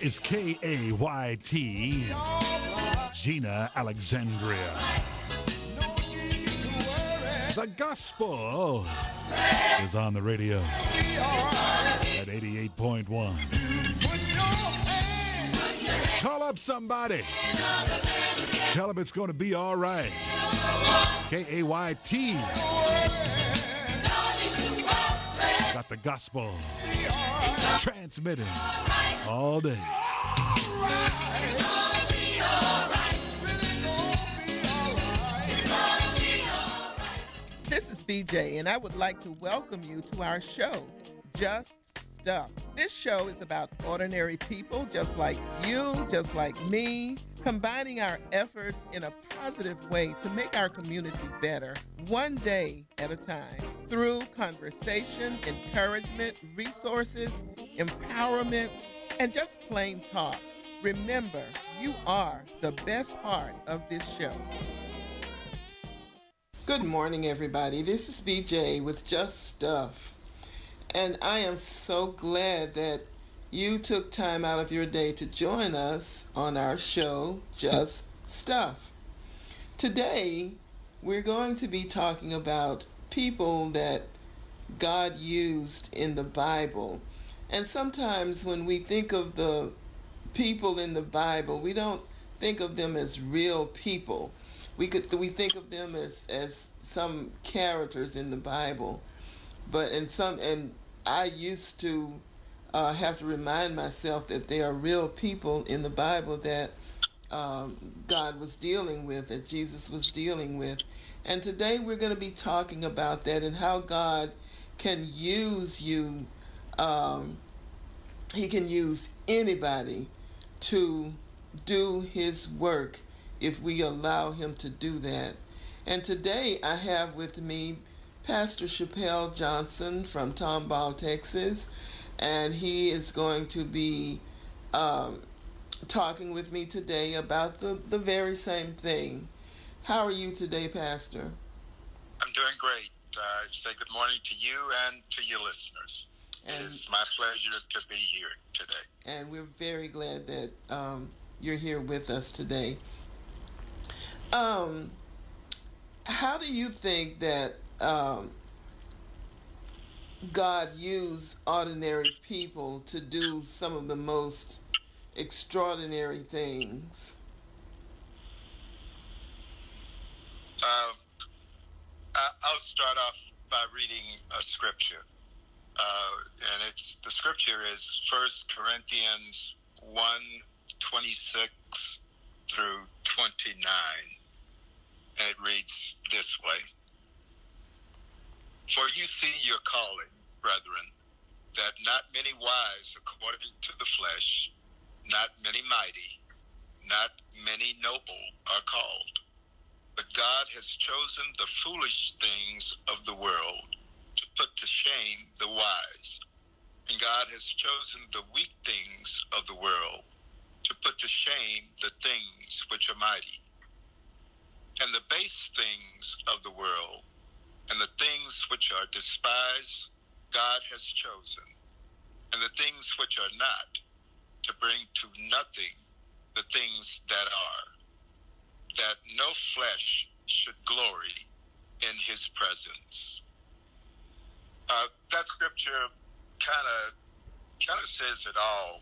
is KAYT, Gina Alexandria. The gospel is on the radio at 88.1. Call up somebody. Tell them it's going to be all right. KAYT. Got the gospel transmitting all day. This is BJ, and I would like to welcome you to our show, Just Stuff. This show is about ordinary people just like you, just like me, combining our efforts in a positive way to make our community better, one day at a time, through conversation, encouragement, resources, empowerment, and just plain talk. Remember, you are the best part of this show. Good morning, everybody. This is BJ with Just Stuff. And I am so glad that you took time out of your day to join us on our show, Just Stuff. Today, we're going to be talking about people that God used in the Bible. And sometimes when we think of the people in the Bible, we don't think of them as real people. We think of them as some characters in the Bible, and I used to have to remind myself that they are real people in the Bible that God was dealing with, that Jesus was dealing with. And today we're going to be talking about that and how God can use you. He can use anybody to do his work if we allow him to do that. And today I have with me Pastor Chappelle Johnson from Tomball, Texas, and he is going to be talking with me today about the very same thing. How are you today, Pastor? I'm doing great. Say good morning to you and to your listeners. It is my pleasure to be here today. And we're very glad that you're here with us today. How do you think that God used ordinary people to do some of the most extraordinary things? I'll start off by reading a scripture. And the scripture is 1 Corinthians 1:26 through 29. And it reads this way. For you see your calling, brethren, that not many wise according to the flesh, not many mighty, not many noble are called. But God has chosen the foolish things of the world to put to shame the wise. And God has chosen the weak things of the world to put to shame the things which are mighty. And the base things of the world and the things which are despised, God has chosen, and the things which are not, to bring to nothing the things that are, that no flesh should glory in his presence. That scripture kind of says it all.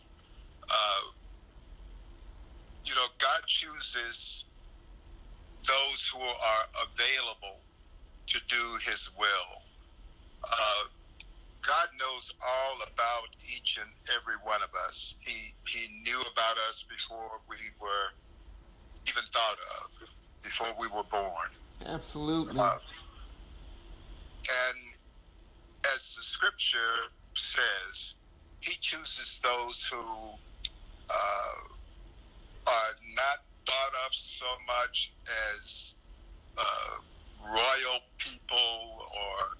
God chooses those who are available to do his will. God knows all about each and every one of us. He knew about us before we were even thought of, before we were born. Absolutely. And as the scripture says, he chooses those who are not thought of so much as royal people or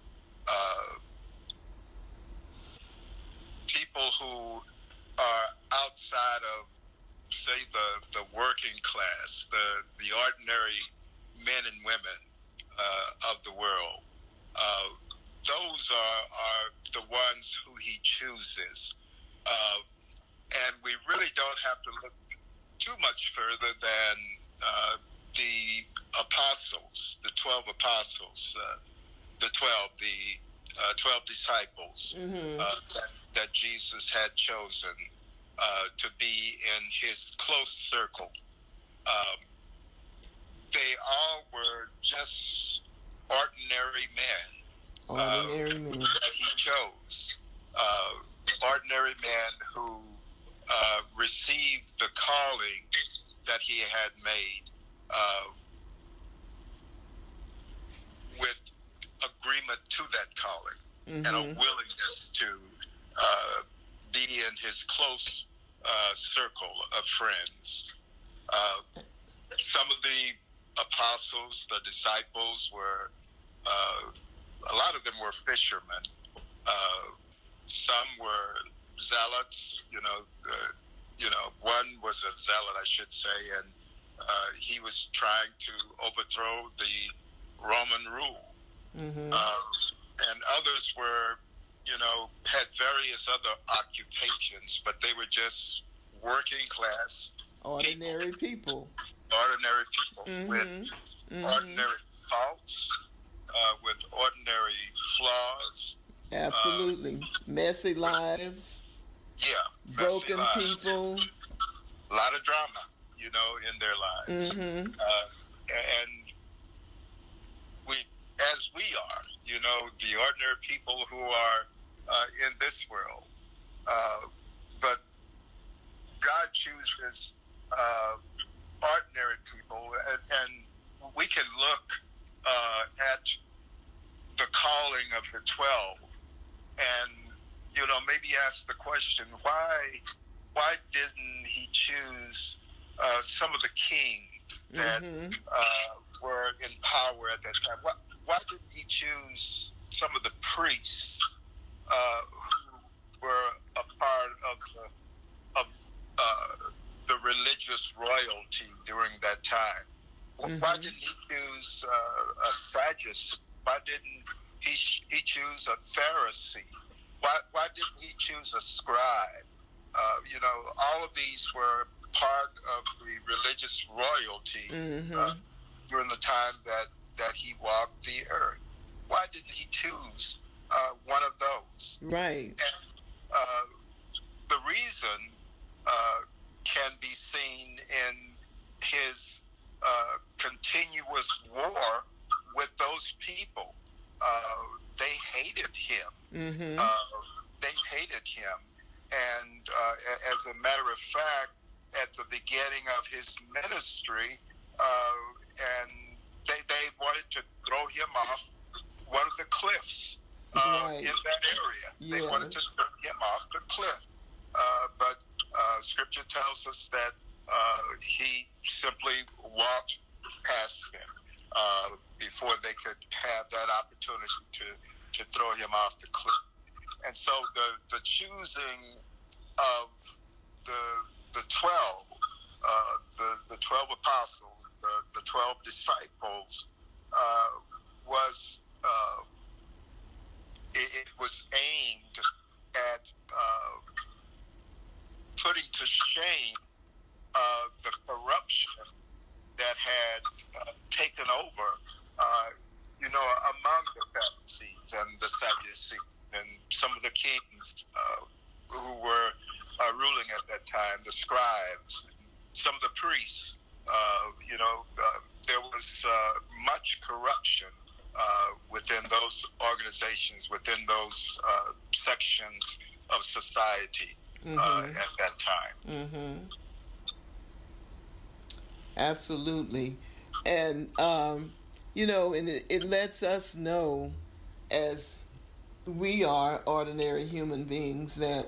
people who are outside of, say, the working class, the ordinary men and women of the world. Those are the ones who he chooses. And we really don't to look too much further than the apostles, the 12 apostles, the 12, the 12 disciples that Jesus had chosen to be in his close circle. They all were just ordinary men Ordinary men. that he chose. Ordinary men who received the calling that he had made with agreement to that calling and a willingness to be in his close circle of friends. Some of the apostles, the disciples, were a lot of them were fishermen. Some were zealots. One was a zealot, I should say, and he was trying to overthrow the Roman rule. And others were, had various other occupations, but they were just working class Ordinary people. ordinary people with ordinary faults, with ordinary flaws. Absolutely. Messy lives. Yeah, Broken lives. people. A lot of drama, in their lives. And we, as we are, the ordinary people who are in this world. But God chooses ordinary people, and we can look at the calling of the 12 and maybe ask the question, why didn't he choose some of the kings that were in power at that time? Why didn't he choose some of the priests who were a part of the religious royalty during that time? Why didn't he choose a Sadducee? Why didn't he choose a Pharisee? Why didn't he choose a scribe? All of these were part of the religious royalty during the time that he walked the earth. Why didn't he choose one of those? Right. And the reason can be seen in his continuous war with those people. They hated him. They hated him. And as a matter of fact, at the beginning of his ministry, and they wanted to throw him off one of the cliffs in that area. Yes. They wanted to throw him off the cliff. But Scripture tells us that he simply walked past him before they could have that opportunity to throw him off the cliff. And so the choosing of the 12, the 12 apostles, the 12 disciples, was it was aimed at putting to shame the corruption that had taken over, among the Pharisees and the Sadducees and some of the kings who were ruling at that time, the scribes, some of the priests. There was much corruption within those organizations, within those sections of society at that time. Absolutely. And, and it lets us know, as we are ordinary human beings, that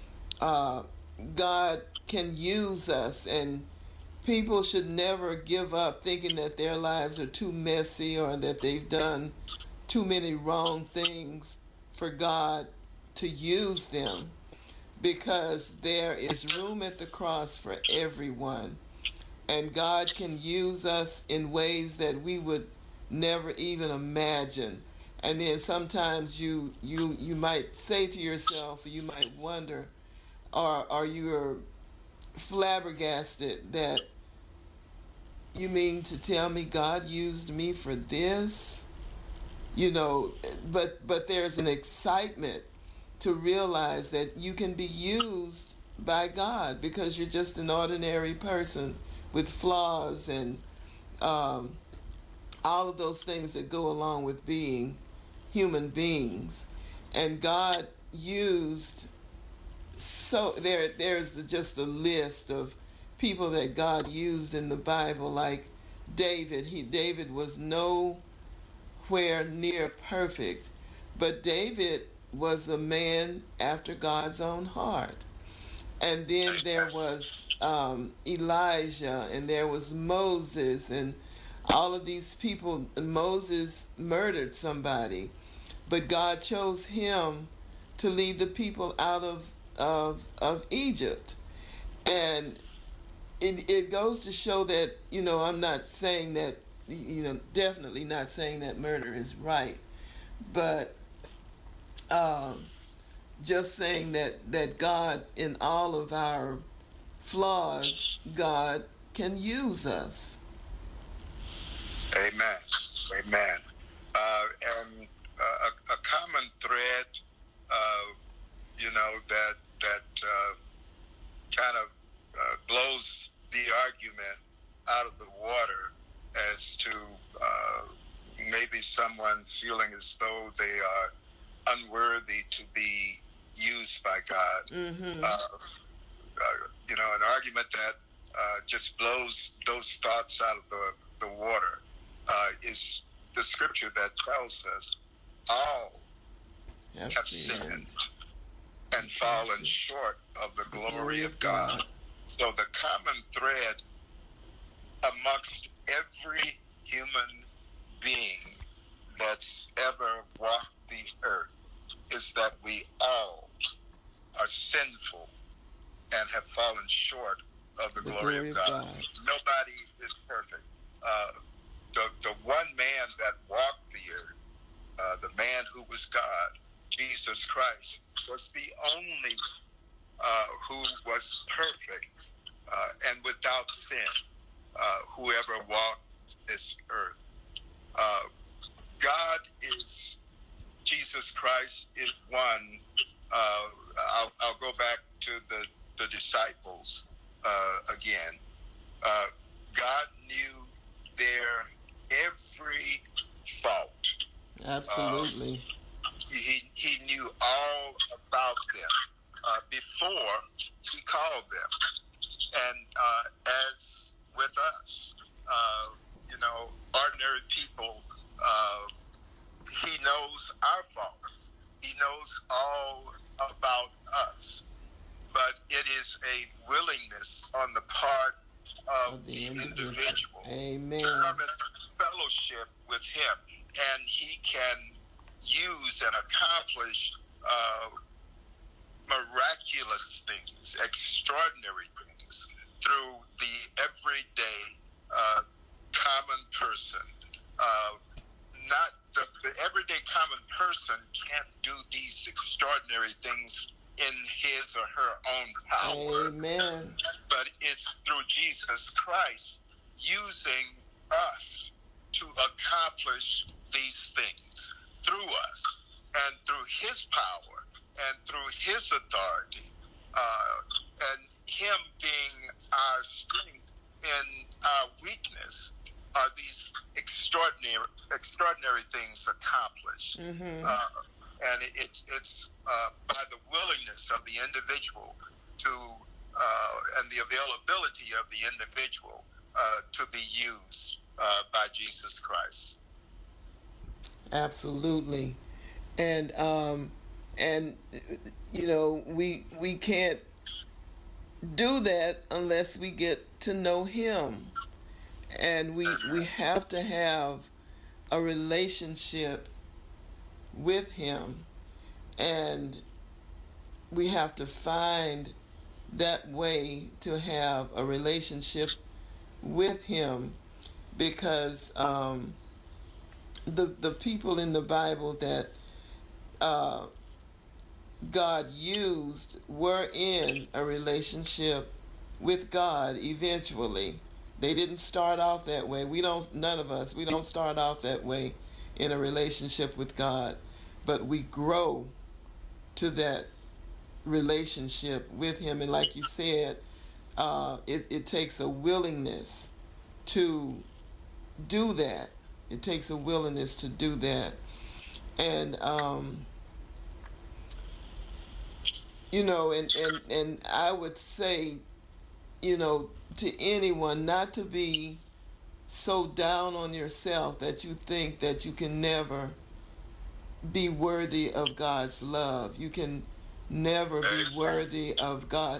God can use us, and people should never give up thinking that their lives are too messy or that they've done too many wrong things for God to use them, because there is room at the cross for everyone, and God can use us in ways that we would never even imagine. And then sometimes you might say to yourself, you might wonder, or you're flabbergasted that you mean to tell me God used me for this? You know, but there's an excitement to realize that you can be used by God because you're just an ordinary person with flaws and um, all of those things that go along with being human beings. And God used, so there's just a list of people that God used in the Bible, like David. David was nowhere near perfect, but David was a man after God's own heart. And then there was Elijah, and there was Moses, and all of these people. Moses murdered somebody, but God chose him to lead the people out of Egypt. And it goes to show that, I'm not saying that, definitely not saying that murder is right, but um, just saying that God, in all of our flaws, God can use us. Amen. Amen. And a common thread, uh, that kind of blows the argument out of the water as to maybe someone feeling as though they are unworthy to be used by God. Mm-hmm. An argument that just blows those thoughts out of the water is the scripture that tells us all Have have sinned sinned and fallen short of the glory of God. So the common thread amongst every human being that's ever walked the earth is that we all are sinful and have fallen short of the glory of God. Nobody is perfect. Uh, the one man that walked the earth, the man who was God, Jesus Christ, was the only who was perfect and without sin, whoever walked this earth. Uh, God is, Jesus Christ is one. I'll go back to the disciples again. Uh, God knew their every fault. Absolutely. He knew all about them before he called them. And as with us, ordinary people, he knows our faults. He knows all about us. But it is a willingness on the part of the individual Amen. to come into fellowship with him. And he can use and accomplish miraculous things, extraordinary things through the everyday common person. Not the everyday common person can't do these extraordinary things in his or her own power. Amen. But it's through Jesus Christ using us to accomplish these things through us and through his power and through his authority, and him being our strength in our weakness, are these extraordinary things accomplished. Mm-hmm. And it's by the willingness of the individual to and the availability of the individual to be used by Jesus Christ. Absolutely. And we can't do that unless we get to know him. And we have to have a relationship with him, and we have to find that way to have a relationship with him, because the people in the Bible that God used were in a relationship with God eventually. They didn't start off that way. None of us, we don't start off that way in a relationship with God, but we grow to that relationship with Him. And like you said, it takes a willingness to do that. It takes a willingness to do that. And, and I would say, to anyone not to be so down on yourself that you think that you can never be worthy of God's love. You can never be worthy of God.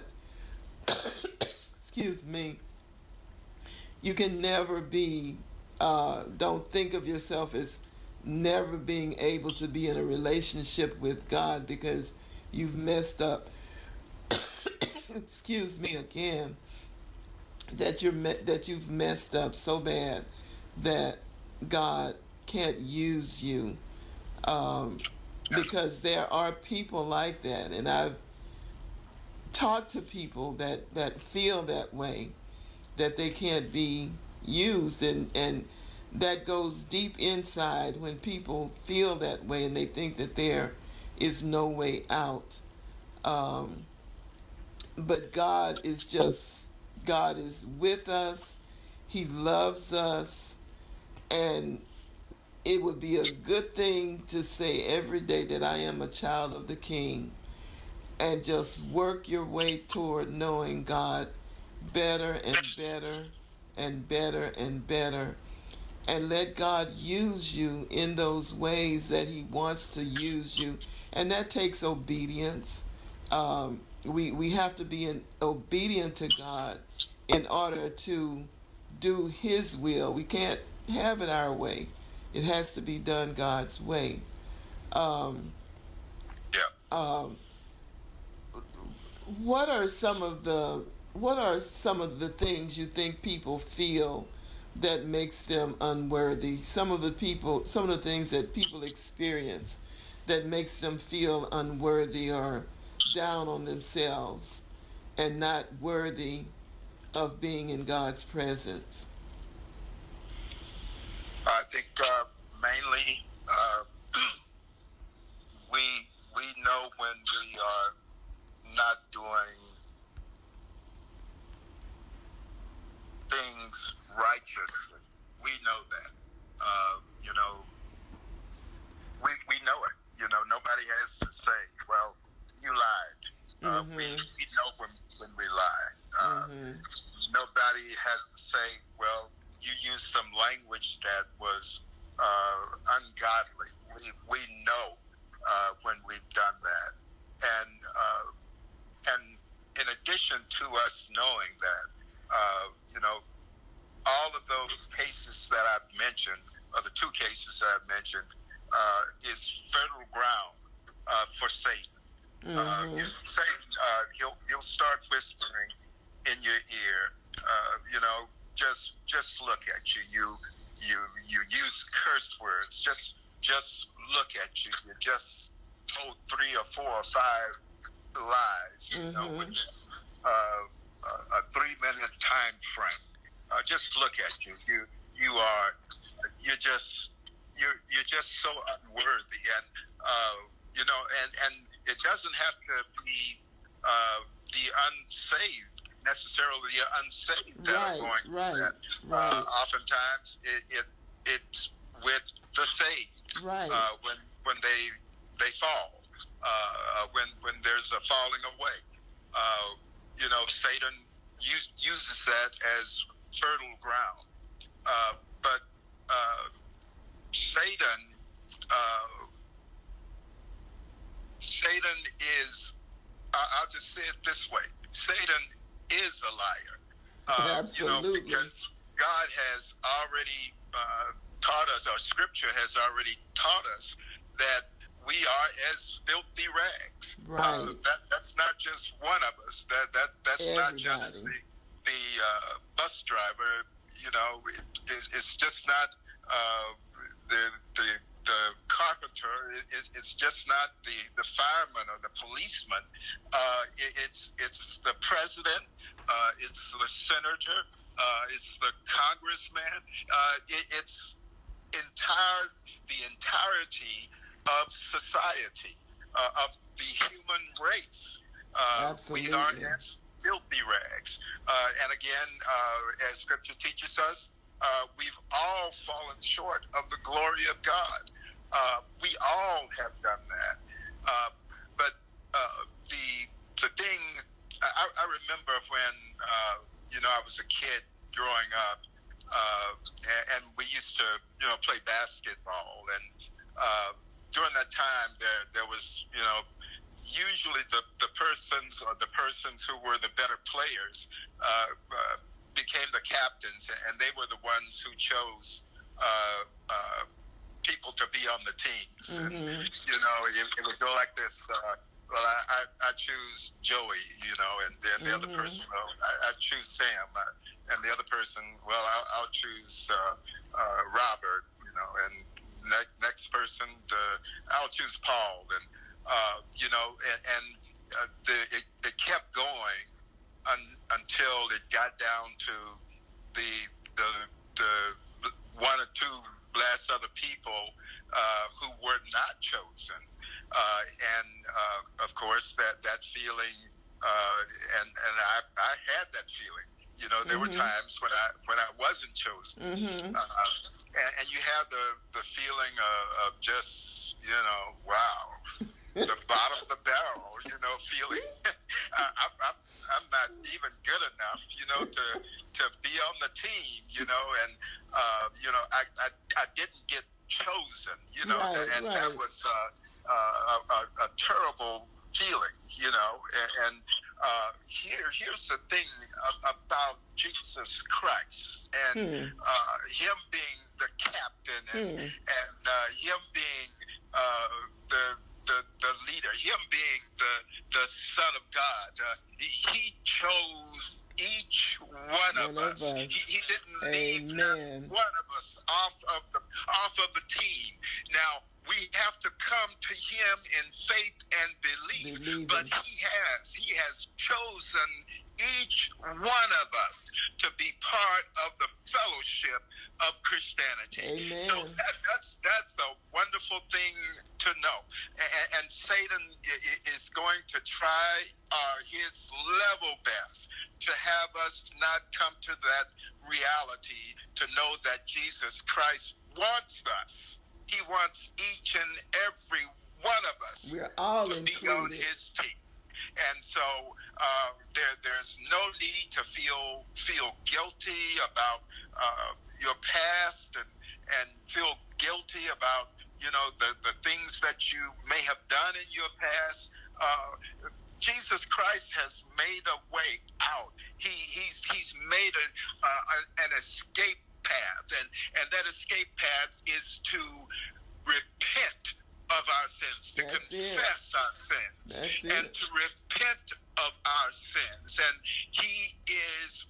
Excuse me. You can never be, don't think of yourself as never being able to be in a relationship with God because you've messed up. Excuse me again. That you've messed up so bad that God can't use you, because there are people like that, and I've talked to people that feel that way, that they can't be used, and that goes deep inside when people feel that way and they think that there is no way out. Um, but God is with us. He loves us, and it would be a good thing to say every day that I am a child of the King, and just work your way toward knowing God better and better and better and better, and let God use you in those ways that He wants to use you. And that takes obedience. We have to be obedient to God in order to do His will. We can't have it our way. It has to be done God's way. Um, Yeah. um, what are some of the things you think people feel that makes them unworthy? Some of the things that people experience that makes them feel unworthy or down on themselves and not worthy of being in God's presence. I think mainly we we know when we are not doing things righteously. We know that. You know, we know it. You know, nobody has to say, "Well, you lied." Mm-hmm. We know when we lie. Mm-hmm. Nobody has to say, "Well, you used some language that was ungodly." We know when we've done that, and in addition to us knowing that, you know, all of those cases that I've mentioned, or the two cases that I've mentioned, is fertile ground for Satan. Mm-hmm. Satan, he'll start whispering in your ear. You know, just look at you. You use curse words. Just look at you. You just told 3 or 4 or 5 lies. You know, Mm-hmm. with a 3-minute time frame. Just look at you. You're just you're just so unworthy, and you know, and it doesn't have to be the unsaved necessarily. The unsaved that are going through that. Oftentimes, it's with the saved. Right. When they fall, when there's a falling away. You know, Satan uses that as fertile ground. But Satan, uh, Satan is, I'll just say it this way, Satan is a liar. You know, Absolutely. because God has already taught us, our scripture has already taught us that we are as filthy rags. Right. That's not just one of us. That's Everybody. not just the bus driver. You know, it's just not the carpenter is just not the fireman or the policeman. It's the president. It's the senator. It's the congressman. It's the entirety of society, of the human race. We are as filthy rags. And again, as Scripture teaches us, we've all fallen short of the glory of God. We all have done that. But the thing, I remember when I was a kid growing up, and we used to play basketball, and during that time there was usually the persons who were the better players became the captains, and they were the ones who chose people to be on the teams. Mm-hmm. And it would go like this. Well, I choose Joey, and then the other person, well, I choose Sam, and the other person, well, I'll choose Robert, and next person, I'll choose Paul, and it kept going until it got down to the one or two last other people who were not chosen. Of course, that feeling, and I had that feeling. There were times when I wasn't chosen, and you have the feeling of just wow, the bottom of the barrel, feeling. I'm not even good enough, to be on the team, and I didn't get chosen, and that was a terrible feeling, and here's the thing about Jesus Christ and him being the captain and him being the leader, him being the Son of God. He chose each one of us. He didn't leave one of us off of the team. Now, we have to come to him in faith and believe. But he has chosen each one of us to be part of the fellowship of Christianity. Amen. So that's a wonderful thing to know. And Satan is going to try his level best to have us not come to that reality, to know that Jesus Christ wants us. He wants each and every one of us We're all to be on his team. And so there's no need to feel guilty about your past and feel guilty about the things that you may have done in your past. Jesus Christ has made a way out. He's made an escape path, and that escape path is to repent of our sins, to confess our sins, and to repent of our sins. And he is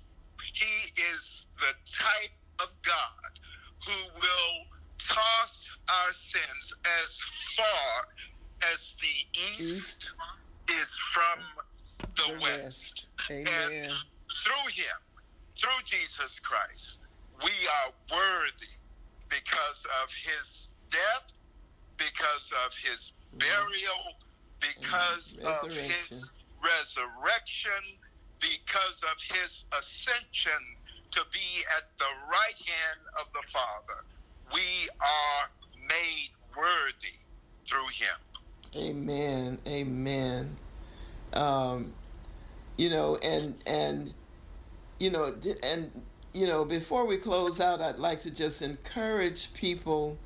the type of God who will toss our sins as far as the east is from the west. Amen. And through Jesus Christ, we are worthy because of his death, because of his burial, because of his resurrection, because of his ascension to be at the right hand of the Father. We are made worthy through him. Amen. Amen. Before we close out, I'd like to just encourage people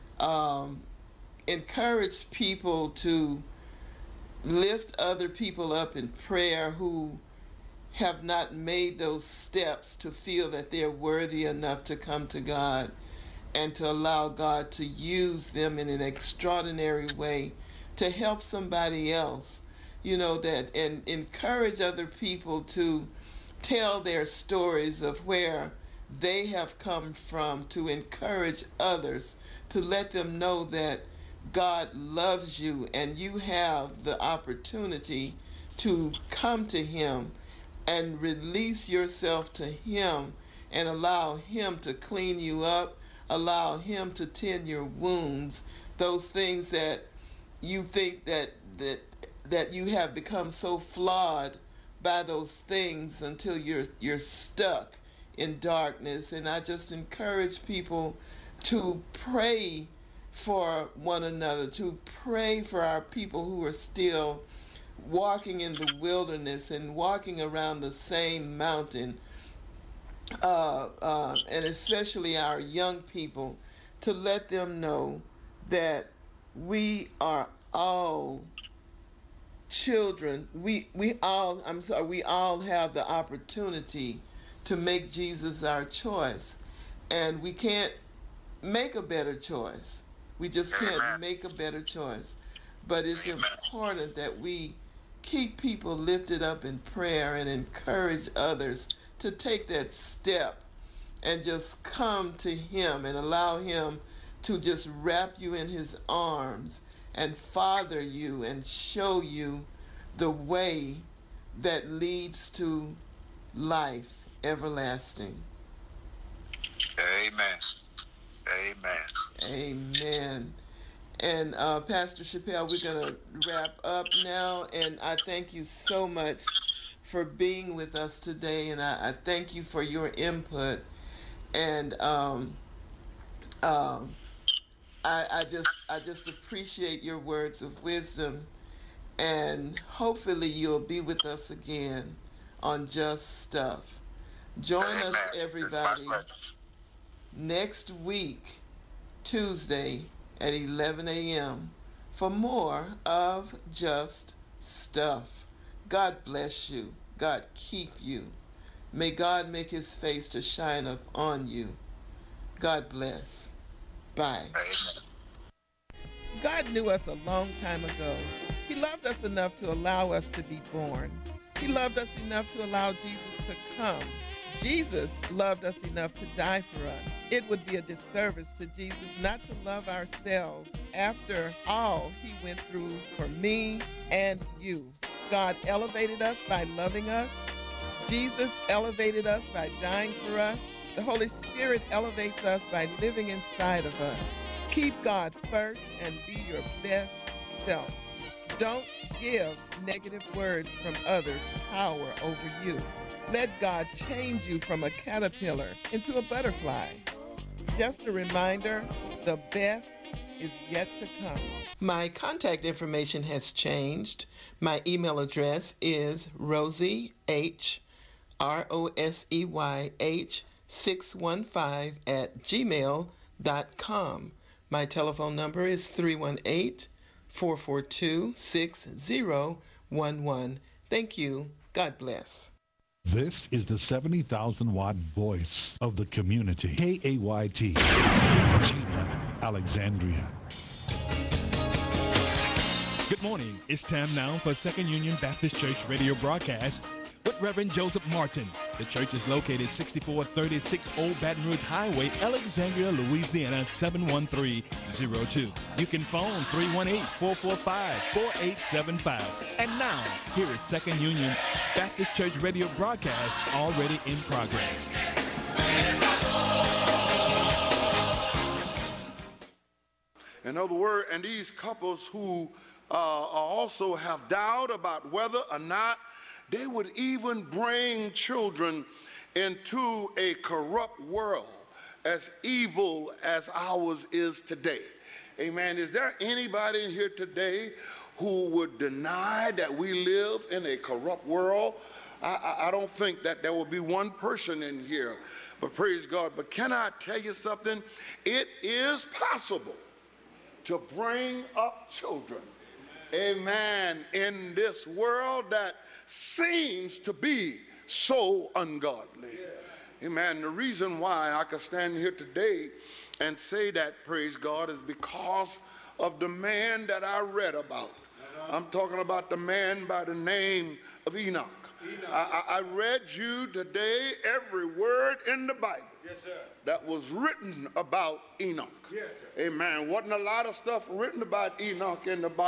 to lift other people up in prayer who have not made those steps to feel that they're worthy enough to come to God and to allow God to use them in an extraordinary way to help somebody else, and encourage other people to tell their stories of where they have come from, to encourage others, to let them know that God loves you, and you have the opportunity to come to him and release yourself to him and allow him to clean you up, allow him to tend your wounds, those things that you think that you have become so flawed by those things until you're stuck in darkness. And I just encourage people to pray for one another, to pray for our people who are still walking in the wilderness and walking around the same mountain, and especially our young people, to let them know that we are all children. We all have the opportunity to make Jesus our choice, and we can't make a better choice. We just can't make a better choice. But it's important that we keep people lifted up in prayer and encourage others to take that step and just come to him and allow him to just wrap you in his arms and father you and show you the way that leads to life everlasting. Amen. Amen. Amen. And Pastor Chappelle, we're going to wrap up now. And I thank you so much for being with us today. And I thank you for your input. And I just appreciate your words of wisdom. And hopefully you'll be with us again on Just Stuff. Join us, everybody, next week, Tuesday at 11 a.m. for more of Just Stuff. God bless you. God keep you. May God make his face to shine up on you. God bless. Bye. God knew us a long time ago. He loved us enough to allow us to be born. He loved us enough to allow Jesus to come. Jesus loved us enough to die for us. It would be a disservice to Jesus not to love ourselves after all he went through for me and you. God elevated us by loving us. Jesus elevated us by dying for us. The Holy Spirit elevates us by living inside of us. Keep God first and be your best self. Don't give negative words from others power over you. Let God change you from a caterpillar into a butterfly. Just a reminder, the best is yet to come. My contact information has changed. My email address is Rosie H, ROSEYH 615 at gmail.com. My telephone number is 318-442-6011. Thank you. God bless. This is the 70,000-watt voice of the community. KAYT, Gina, Alexandria. Good morning. It's time now for Second Union Baptist Church radio broadcast with Reverend Joseph Martin. The church is located 6436 Old Baton Rouge Highway, Alexandria, Louisiana 71302. You can phone 318-445-4875. And now, here is Second Union Baptist Church radio broadcast already in progress. In other words, and these couples who also have doubt about whether or not they would even bring children into a corrupt world as evil as ours is today. Amen. Is there anybody in here today who would deny that we live in a corrupt world? I don't think that there will be one person in here, but praise God. But can I tell you something? It is possible to bring up children, amen, in this world that seems to be so ungodly. Amen. The reason why I can stand here today and say that, praise God, is because of the man that I read about. I'm talking about the man by the name of Enoch. I read you today every word in the Bible that was written about Enoch. Amen. Wasn't a lot of stuff written about Enoch in the Bible.